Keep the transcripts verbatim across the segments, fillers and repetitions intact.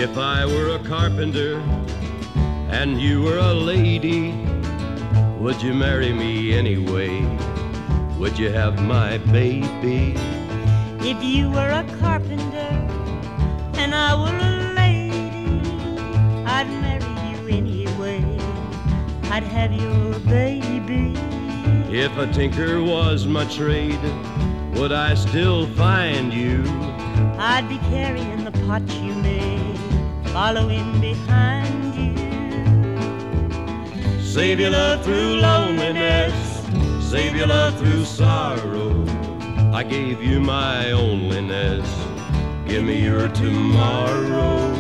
If I were a carpenter and you were a lady, would you marry me anyway? Would you have my baby? If you were a carpenter and I were a lady, I'd marry you anyway. I'd have your baby. If a tinker was my trade, would I still find you? I'd be carrying the pot you made, following behind you. Save your love through loneliness, save your love through sorrow. I gave you my onlyness, give me your tomorrow.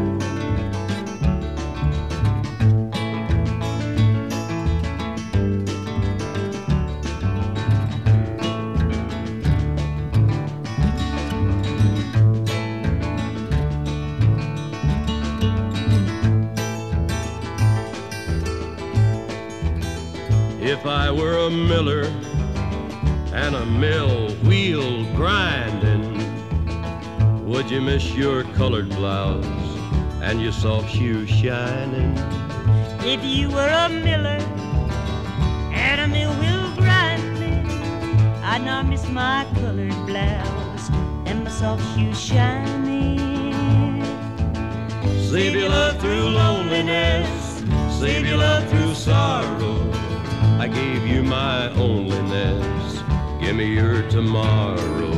If I were a miller and a mill wheel grinding, would you miss your colored blouse and your soft shoes shining? If you were a miller and a mill wheel grinding, I'd not miss my colored blouse and my soft shoes shining. Save your love through loneliness, save your love through sorrow. I gave you my onlyness, give me your tomorrow.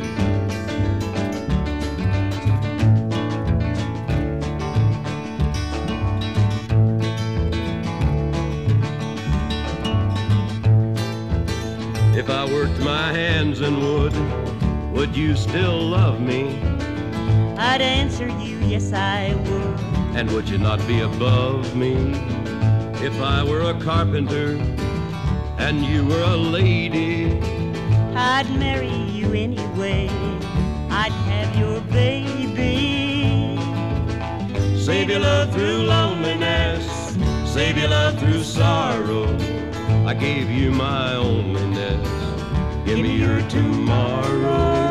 If I worked my hands in wood, would you still love me? I'd answer you, yes I would. And would you not be above me? If I were a carpenter and you were a lady, I'd marry you anyway. I'd have your baby. Save your love through loneliness, save your love through sorrow. I gave you my onlyness, give me your tomorrow.